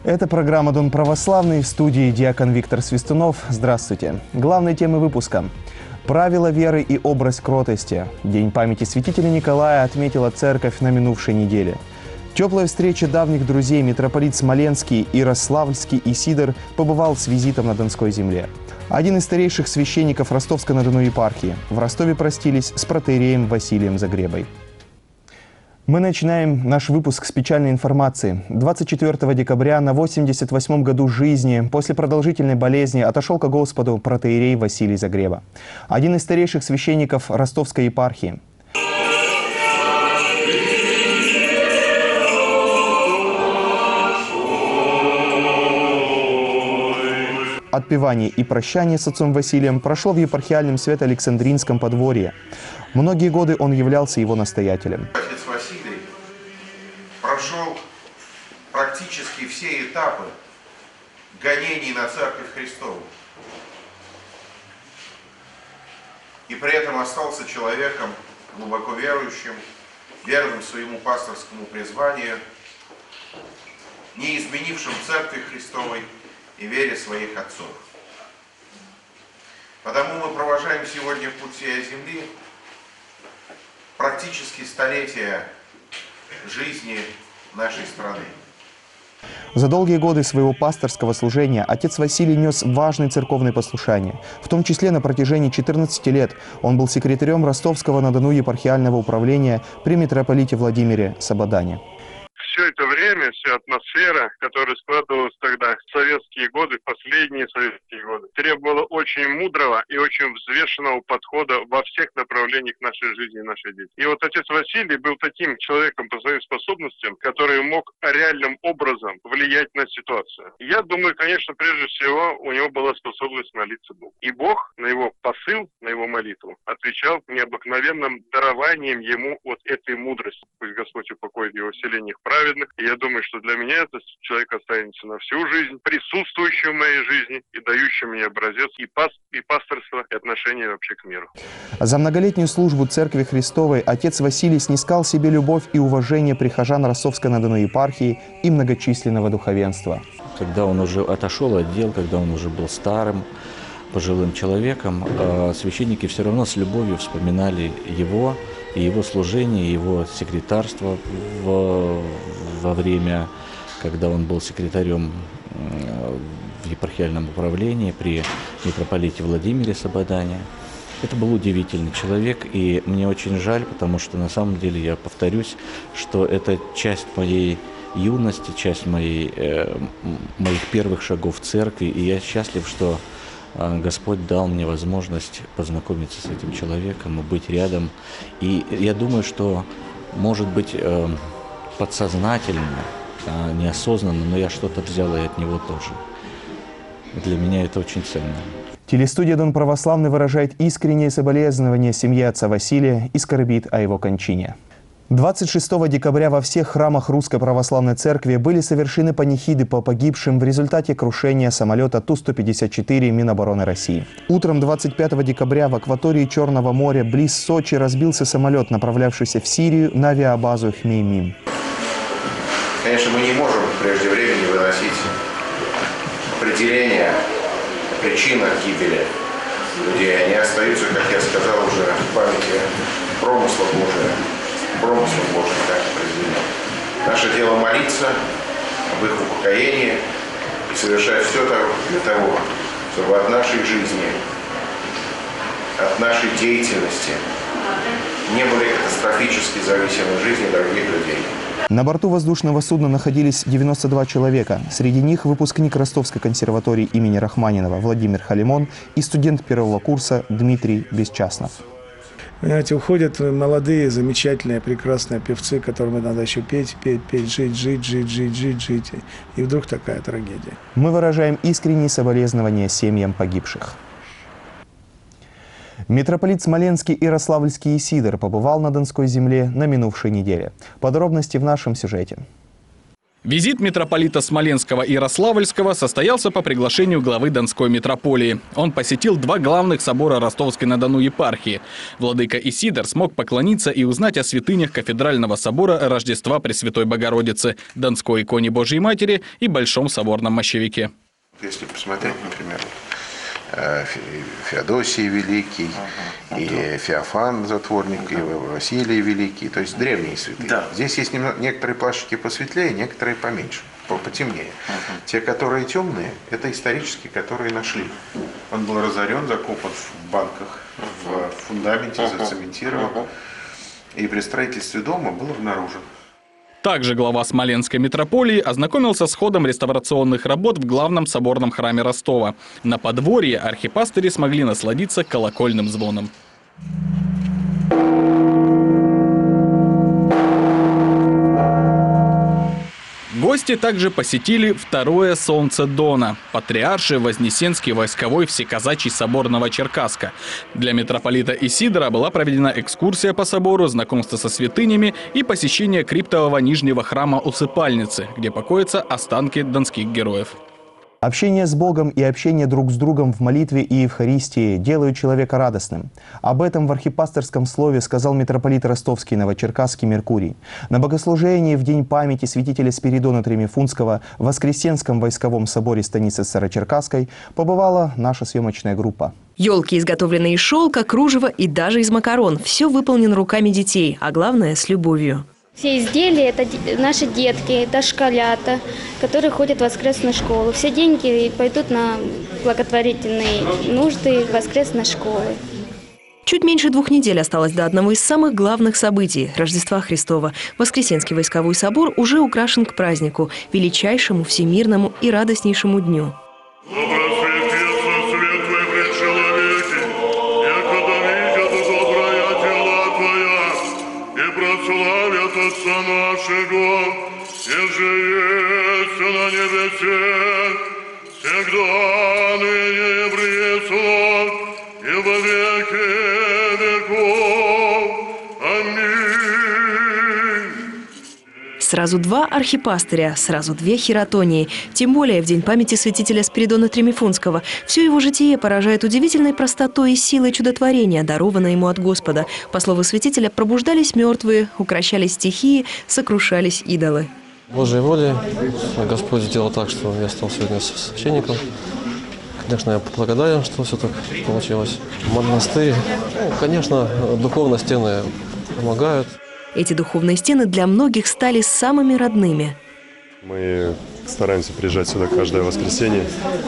Это программа «Дон православный», в студии диакон Виктор Свистунов. Здравствуйте. Главные темы выпуска. Правила веры и образ кротости. День памяти святителя Николая отметила церковь на минувшей неделе. Теплая встреча давних друзей. Митрополит Смоленский, Ярославльский Исидор побывал с визитом на Донской земле. Один из старейших священников Ростовско-на-Дону епархии. В Ростове простились с протоиереем Василием Загребой. Мы начинаем наш выпуск с печальной информации. 24 декабря на 88-м году жизни после продолжительной болезни отошел ко Господу протоиерей Василий Загреба. Один из старейших священников Ростовской епархии. Отпевание и прощание с отцом Василием прошло в епархиальном Свято-Александринском подворье. Многие годы он являлся его настоятелем. Отец Василий прошел практически все этапы гонений на Церковь Христову. И при этом остался человеком глубоко верующим, верным своему пасторскому призванию, не изменившим Церкви Христовой и вере своих отцов. Потому мы провожаем сегодня в путь сей земли практически столетия жизни нашей страны. За долгие годы своего пасторского служения отец Василий нес важное церковное послушание. В том числе на протяжении 14 лет он был секретарем Ростовского-на-Дону епархиального управления при митрополите Владимире Сабадане. Все это время, вся атмосфера, которая складывалась тогда в советские годы, в последние советские годы, требовала очень мудрого и очень взвешенного подхода во всех направлениях нашей жизни и нашей деятельности. И вот отец Василий был таким человеком по своим способностям, который мог реальным образом влиять на ситуацию. Я думаю, конечно, прежде всего у него была способность молиться Богу. И Бог на его посыл, на его молитву отвечал необыкновенным дарованием ему вот этой мудрости. Пусть Господь упокоит его в селениях праведных. И я думаю, что для меня этот человек останется на всю жизнь, присутствующий в моей жизни и дающий мне образец и пасторства, и отношения вообще к миру. За многолетнюю службу Церкви Христовой отец Василий снискал себе любовь и уважение прихожан Ростовской-на-Дону епархии и многочисленного духовенства. Когда он уже отошел от дел, когда он уже был старым, пожилым человеком, священники все равно с любовью вспоминали его и его служение, и его секретарство во время, когда он был секретарем в епархиальном управлении при митрополите Владимире Сабадане. Это был удивительный человек, и мне очень жаль, потому что на самом деле, я повторюсь, что это часть моей юности, часть моих первых шагов в церкви, и я счастлив, что Господь дал мне возможность познакомиться с этим человеком и быть рядом. И я думаю, что, может быть, подсознательно, неосознанно, но я что-то взял и от него тоже. Для меня это очень ценно. Телестудия «Дон православный» выражает искреннее соболезнование семье отца Василия и скорбит о его кончине. 26 декабря во всех храмах Русской Православной Церкви были совершены панихиды по погибшим в результате крушения самолета Ту-154 Минобороны России. Утром 25 декабря в акватории Черного моря близ Сочи разбился самолет, направлявшийся в Сирию на авиабазу Хмеймим. Конечно, мы не можем прежде времени выносить определения о причинах гибели людей. Они остаются, как я сказал, уже в памяти промысла Божия. Промыслом Божьим так определено. Наше дело молиться об их упокоении и совершать все для того, чтобы от нашей жизни, от нашей деятельности не были катастрофически зависимы жизни других людей. На борту воздушного судна находились 92 человека. Среди них выпускник Ростовской консерватории имени Рахманинова Владимир Халимон и студент первого курса Дмитрий Бесчаснов. Понимаете, уходят молодые, замечательные, прекрасные певцы, которым надо еще петь, жить. И вдруг такая трагедия. Мы выражаем искренние соболезнования семьям погибших. Митрополит Смоленский и Ярославльский Исидор побывал на Донской земле на минувшей неделе. Подробности в нашем сюжете. Визит митрополита Смоленского и Ярославльского состоялся по приглашению главы Донской митрополии. Он посетил два главных собора Ростовской-на-Дону епархии. Владыка Исидор смог поклониться и узнать о святынях кафедрального собора Рождества Пресвятой Богородицы, Донской иконе Божьей Матери и Большом соборном мощевике. Если посмотреть, например, Феодосий Великий, и Феофан Затворник, и Василий Великий, то есть древние святые. Да. Здесь есть некоторые плашечки посветлее, некоторые поменьше, потемнее. Те, которые темные, это исторические, которые нашли. Он был разорен, закопан в банках, в фундаменте, зацементирован, и при строительстве дома был обнаружен. Также глава Смоленской митрополии ознакомился с ходом реставрационных работ в главном соборном храме Ростова. На подворье архипастыри смогли насладиться колокольным звоном. Гости также посетили второе солнце Дона – Патриарший Вознесенский войсковой всеказачий собор Новочеркасска. Для митрополита Исидора была проведена экскурсия по собору, знакомство со святынями и посещение криптового нижнего храма Усыпальницы, где покоятся останки донских героев. Общение с Богом и общение друг с другом в молитве и Евхаристии делают человека радостным. Об этом в архипасторском слове сказал митрополит Ростовский Новочеркасский Меркурий. На богослужении в день памяти святителя Спиридона Тремифунского в Воскресенском войсковом соборе станицы Старочеркасской побывала наша съемочная группа. Елки изготовлены из шелка, кружева и даже из макарон. Все выполнено руками детей, а главное – с любовью. Все изделия – это наши детки, это школята, которые ходят в воскресную школу. Все деньги пойдут на благотворительные нужды воскресной школы. Чуть меньше 2 недель осталось до одного из самых главных событий – Рождества Христова. Воскресенский войсковой собор уже украшен к празднику, величайшему, всемирному и радостнейшему дню. Отца нашего, еже есть на небесе, всегда ныне и присно, и во веки веков. Аминь. Сразу 2 архипастыря, сразу 2 хератонии. Тем более в день памяти святителя Спиридона Тремифунского. Все его житие поражает удивительной простотой и силой чудотворения, дарованной ему от Господа. По слову святителя, пробуждались мертвые, укрощались стихии, сокрушались идолы. Божьей волей Господь сделал так, что я стал сегодня священником. Конечно, я благодарен, что все так получилось. Монастырь, конечно, духовные стены помогают. Эти духовные стены для многих стали самыми родными. Мы стараемся приезжать сюда каждое воскресенье.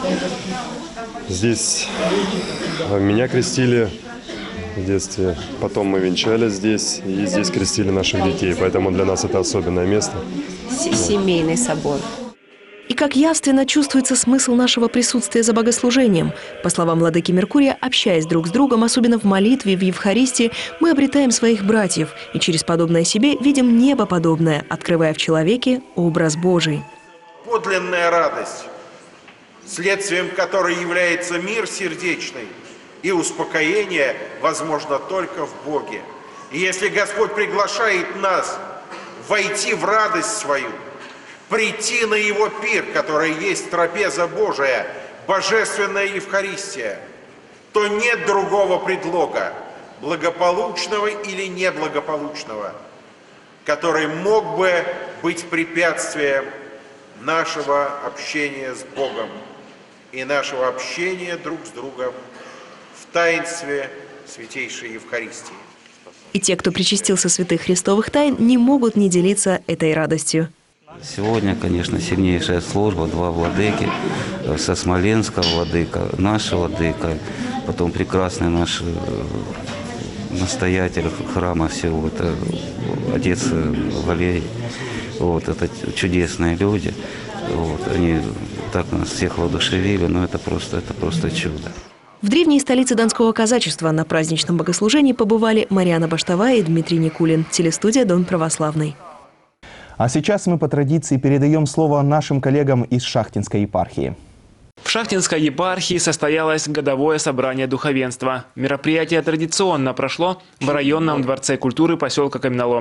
Здесь меня крестили в детстве, потом мы венчались здесь, и здесь крестили наших детей, поэтому для нас это особенное место. Семейный собор. И как явственно чувствуется смысл нашего присутствия за богослужением. По словам владыки Меркурия, общаясь друг с другом, особенно в молитве, в Евхаристии, мы обретаем своих братьев и через подобное себе видим небо подобное, открывая в человеке образ Божий. Подлинная радость, следствием которой является мир сердечный и успокоение, возможно только в Боге. И если Господь приглашает нас войти в радость свою, прийти на Его пир, который есть трапеза Божия, божественная Евхаристия, то нет другого предлога, благополучного или неблагополучного, который мог бы быть препятствием нашего общения с Богом и нашего общения друг с другом в таинстве Святейшей Евхаристии. И те, кто причастился святых христовых тайн, не могут не делиться этой радостью. Сегодня, конечно, сильнейшая служба, 2 владыки, со Смоленска владыка, наш владыка, потом прекрасный наш настоятель храма всего, это отец Валерий. Вот, это чудесные люди, вот, они так нас всех воодушевили, но это просто чудо. В древней столице Донского казачества на праздничном богослужении побывали Марьяна Баштовая и Дмитрий Никулин. Телестудия «Дон Православный». А сейчас мы по традиции передаем слово нашим коллегам из Шахтинской епархии. В Шахтинской епархии состоялось годовое собрание духовенства. Мероприятие традиционно прошло в районном дворце культуры поселка Каменоломни.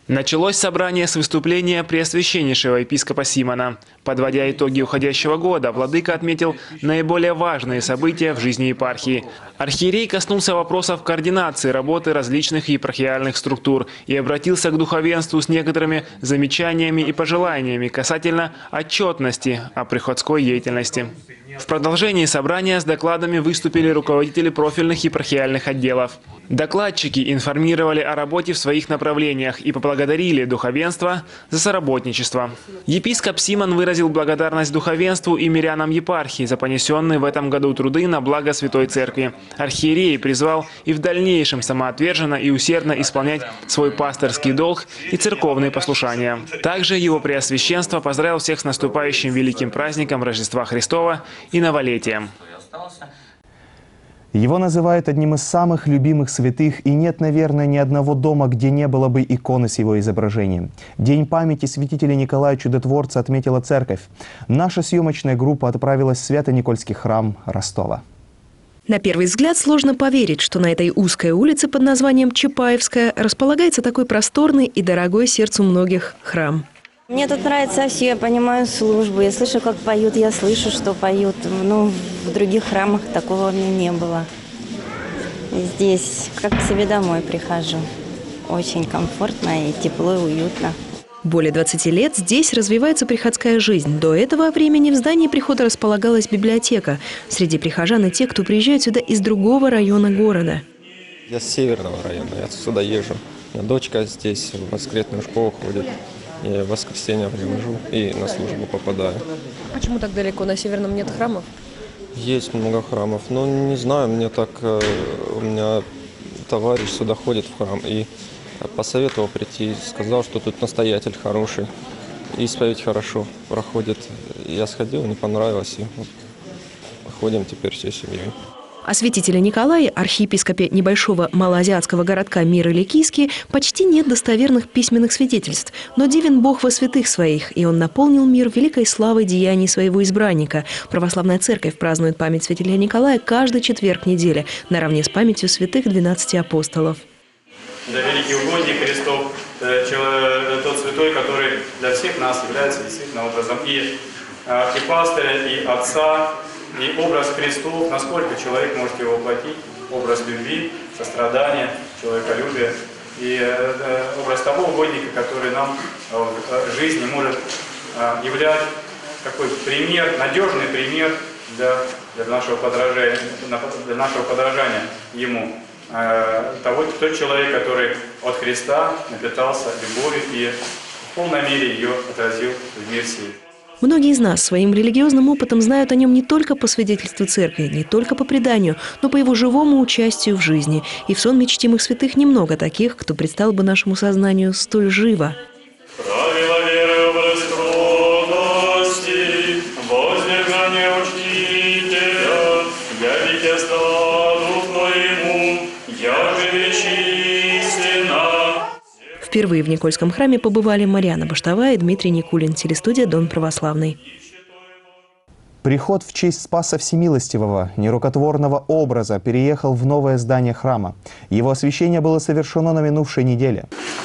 Началось собрание с выступления преосвященнейшего епископа Симона. Подводя итоги уходящего года, владыка отметил наиболее важные события в жизни епархии. Архиерей коснулся вопросов координации работы различных епархиальных структур и обратился к духовенству с некоторыми замечаниями и пожеланиями касательно отчетности о приходской деятельности. В продолжении собрания с докладами выступили руководители профильных епархиальных отделов. Докладчики информировали о работе в своих направлениях и поблагодарили духовенство за соработничество. Епископ Симон выразил благодарность духовенству и мирянам епархии за понесенные в этом году труды на благо Святой Церкви. Архиерей призвал и в дальнейшем самоотверженно и усердно исполнять свой пасторский долг и церковные послушания. Также его преосвященство поздравил всех с наступающим великим праздником Рождества Христова и новолетием. Его называют одним из самых любимых святых, и нет, наверное, ни одного дома, где не было бы иконы с его изображением. День памяти святителя Николая Чудотворца отметила церковь. Наша съемочная группа отправилась в Свято-Никольский храм Ростова. На первый взгляд сложно поверить, что на этой узкой улице под названием Чапаевская располагается такой просторный и дорогой сердцу многих храм. Мне тут нравится все, я понимаю службу, я слышу, как поют, я слышу, что поют. Ну, в других храмах такого у меня не было. Здесь как к себе домой прихожу. Очень комфортно и тепло, и уютно. Более 20 лет здесь развивается приходская жизнь. До этого времени в здании прихода располагалась библиотека. Среди прихожан и те, кто приезжают сюда из другого района города. Я с северного района, я сюда езжу. У меня дочка здесь в воскресную школу ходит. Я в воскресенье привожу и на службу попадаю. Почему так далеко? На Северном нет храмов? Есть много храмов, но не знаю, у меня товарищ сюда ходит в храм и посоветовал прийти, сказал, что тут настоятель хороший, исповедь хорошо проходит. Я сходил, не понравилось, и ходим теперь всей семьей. О святителе Николае, архиепископе небольшого малоазиатского городка Мир-Иликийский, почти нет достоверных письменных свидетельств. Но дивен Бог во святых своих, и он наполнил мир великой славой деяний своего избранника. Православная церковь празднует память святителя Николая каждый четверг недели, наравне с памятью святых 12 апостолов. Да, великий угодник Христов, тот святой, который для всех нас является действительно образом и архипастыря, и отца, и образ Христов, насколько человек может его воплотить, образ любви, сострадания, человеколюбия, и образ того угодника, который нам в жизни может являть такой пример, надежный пример для нашего подражания ему. Тот человек, который от Христа напитался любовью и в полной мере ее отразил в мир сей. Многие из нас своим религиозным опытом знают о нем не только по свидетельству церкви, не только по преданию, но по его живому участию в жизни. И в сон чтимых святых немного таких, кто предстал бы нашему сознанию столь живо. Правила веры образ кротости, воздержание учителя, явите стаду твоему, я же вечистина. Впервые в Никольском храме побывали Марьяна Баштовая и Дмитрий Никулин, телестудия «Дон православный». Приход в честь Спаса Всемилостивого, нерукотворного образа, переехал в новое здание храма. Его освящение было совершено на минувшей неделе.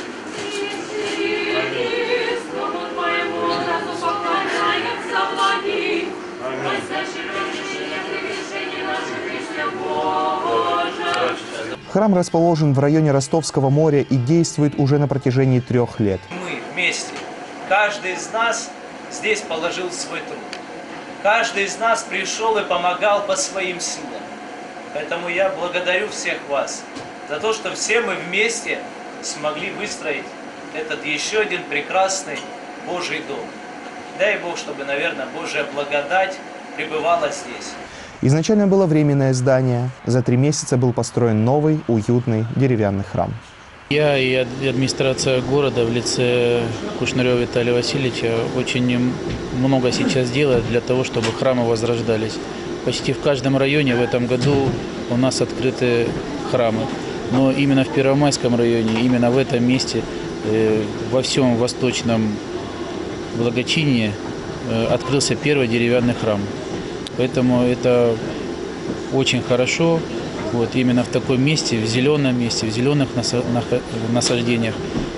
Храм расположен в районе Ростовского моря и действует уже на протяжении 3 лет. Мы вместе. Каждый из нас здесь положил свой труд. Каждый из нас пришел и помогал по своим силам. Поэтому я благодарю всех вас за то, что все мы вместе смогли выстроить этот еще один прекрасный Божий дом. Дай Бог, чтобы, наверное, Божья благодать пребывала здесь. Изначально было временное здание. За 3 месяца был построен новый, уютный деревянный храм. Я и администрация города в лице Кушнарева Виталия Васильевича очень много сейчас делает для того, чтобы храмы возрождались. Почти в каждом районе в этом году у нас открыты храмы. Но именно в Первомайском районе, именно в этом месте, во всем восточном благочинии открылся первый деревянный храм. Поэтому это очень хорошо, вот именно в таком месте, в зеленом месте, в зеленых насаждениях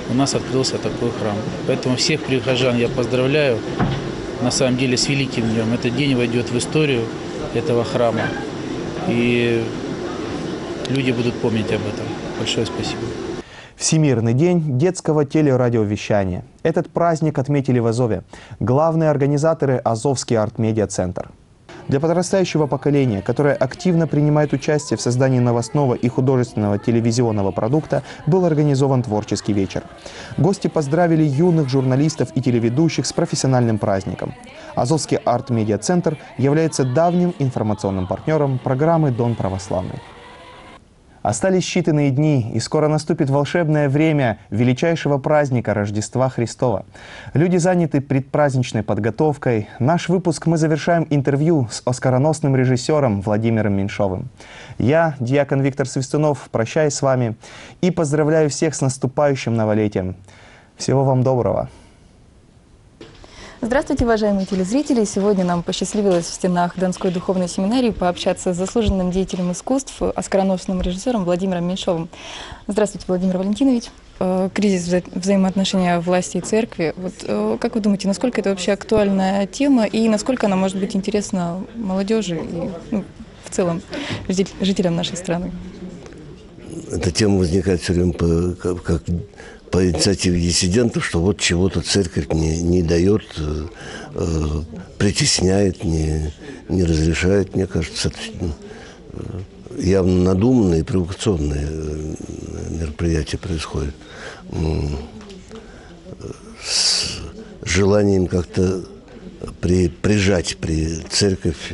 у нас открылся такой храм. Поэтому всех прихожан я поздравляю, на самом деле, с великим днем. Этот день войдет в историю этого храма, и люди будут помнить об этом. Большое спасибо. Всемирный день детского телерадиовещания. Этот праздник отметили в Азове. Главные организаторы – Азовский арт-медиа-центр. Для подрастающего поколения, которое активно принимает участие в создании новостного и художественного телевизионного продукта, был организован творческий вечер. Гости поздравили юных журналистов и телеведущих с профессиональным праздником. Азовский арт-медиа-центр является давним информационным партнером программы «Дон православный». Остались считанные дни, и скоро наступит волшебное время величайшего праздника Рождества Христова. Люди заняты предпраздничной подготовкой. Наш выпуск мы завершаем интервью с оскароносным режиссером Владимиром Меньшовым. Я, диакон Виктор Свистунов, прощаюсь с вами и поздравляю всех с наступающим новолетием. Всего вам доброго! Здравствуйте, уважаемые телезрители! Сегодня нам посчастливилось в стенах Донской духовной семинарии пообщаться с заслуженным деятелем искусств, оскароносным режиссером Владимиром Меньшовым. Здравствуйте, Владимир Валентинович. Кризис взаимоотношения власти и церкви. Вот, как вы думаете, насколько это вообще актуальная тема и насколько она может быть интересна молодежи и в целом жителям нашей страны? Эта тема возникает все время как по инициативе диссидентов, что вот чего-то церковь не дает, притесняет, не разрешает. Мне кажется, это явно надуманные и провокационные мероприятия происходят. С желанием как-то прижать церковь,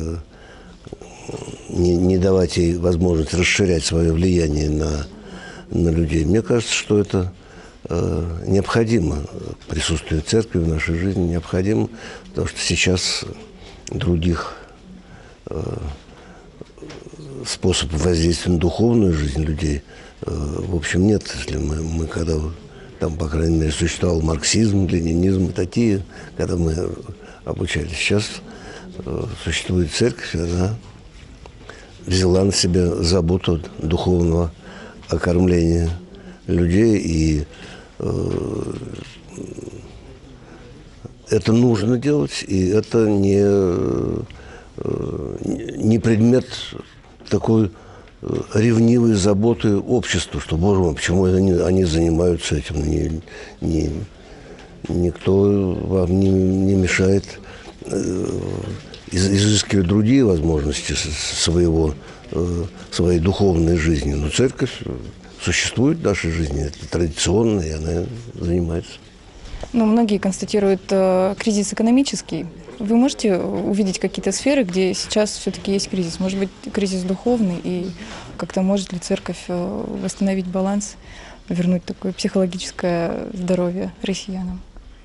не давать ей возможность расширять свое влияние на людей. Мне кажется, что это необходимо. Присутствие церкви в нашей жизни необходимо, потому что сейчас других способов воздействия на духовную жизнь людей в общем нет. Если мы когда там, по крайней мере, существовал марксизм, ленинизм и такие, когда мы обучались. Сейчас существует церковь, она взяла на себя заботу духовного окормления людей, и это нужно делать, и это не предмет такой ревнивой заботы общества, что, боже мой, почему они занимаются этим, никто вам не мешает изыскивать другие возможности своей духовной жизни. Но церковь существует в нашей жизни, это традиционно, и она занимается. Ну, многие констатируют кризис экономический. Вы можете увидеть какие-то сферы, где сейчас все-таки есть кризис? Может быть, кризис духовный, и как-то может ли церковь восстановить баланс, вернуть такое психологическое здоровье россиянам?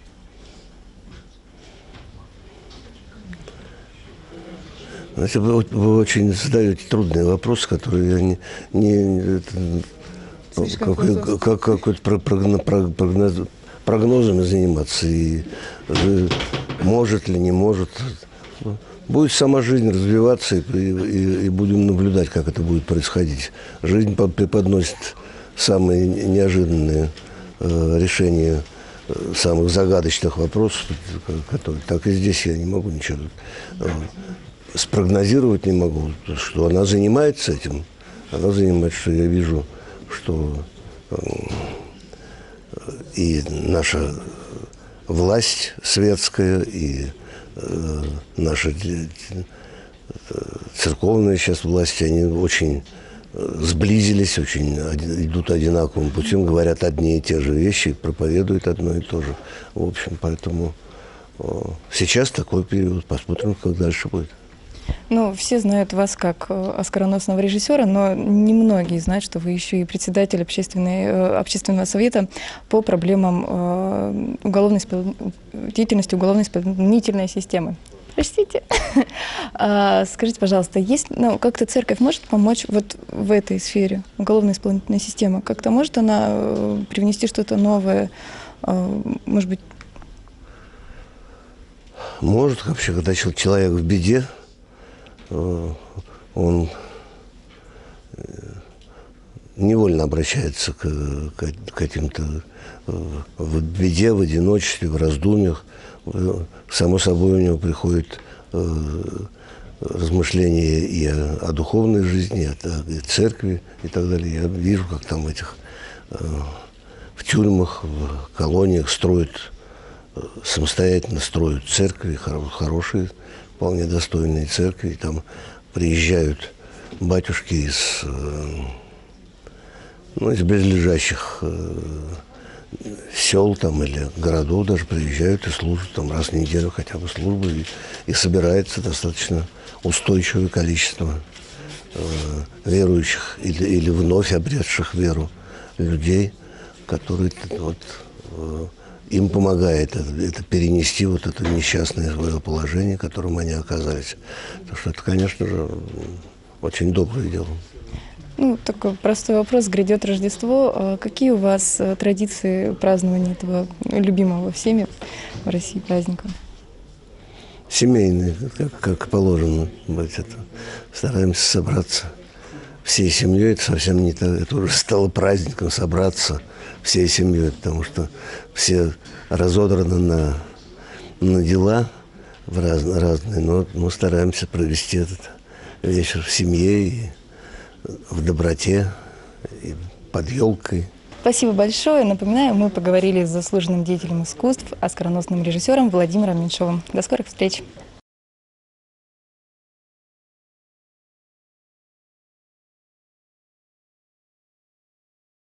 Знаете, вы очень задаете трудные вопросы, которые я прогнозами заниматься. И может ли, не может. Будет сама жизнь развиваться, и будем наблюдать, как это будет происходить. Жизнь преподносит самые неожиданные решения самых загадочных вопросов, которые, так и здесь я не могу ничего спрогнозировать не могу, что она занимается этим. Она занимается, что я вижу, что и наша власть светская, и наша церковная сейчас власть, они очень сблизились, очень идут одинаковым путем, говорят одни и те же вещи, проповедуют одно и то же. В общем, поэтому сейчас такой период. Посмотрим, как дальше будет. Ну, все знают вас как оскароносного режиссера, но немногие знают, что вы еще и председатель общественного совета по проблемам деятельности уголовно-исполнительной системы. Простите. Скажите, пожалуйста, как-то церковь может помочь вот в этой сфере уголовно-исполнительной системы? Как-то может она привнести что-то новое, может быть? Может, вообще, когда человек в беде, он невольно обращается к каким-то в беде, в одиночестве, в раздумьях. Само собой у него приходит размышления и о духовной жизни, и о церкви и так далее. Я вижу, как там в тюрьмах, в колониях самостоятельно строят церкви, хорошие, вполне достойные церкви. И там приезжают батюшки из близлежащих сел там, или городов даже приезжают и служат там раз в неделю хотя бы службы. И собирается достаточно устойчивое количество верующих или вновь обретших веру людей, которые им помогает это перенести это несчастное свое положение, в котором они оказались. Потому что это, конечно же, очень доброе дело. Такой простой вопрос. Грядет Рождество. Какие у вас традиции празднования этого любимого всеми в России праздника? Семейные, как положено быть. Стараемся собраться всей семьей. Это совсем не так. Это уже стало праздником собраться всей семьей, потому что все разодраны на дела разные, но мы стараемся провести этот вечер в семье и в доброте, и под елкой. Спасибо большое. Напоминаю, мы поговорили с заслуженным деятелем искусств, оскароносным режиссером Владимиром Меньшовым. До скорых встреч.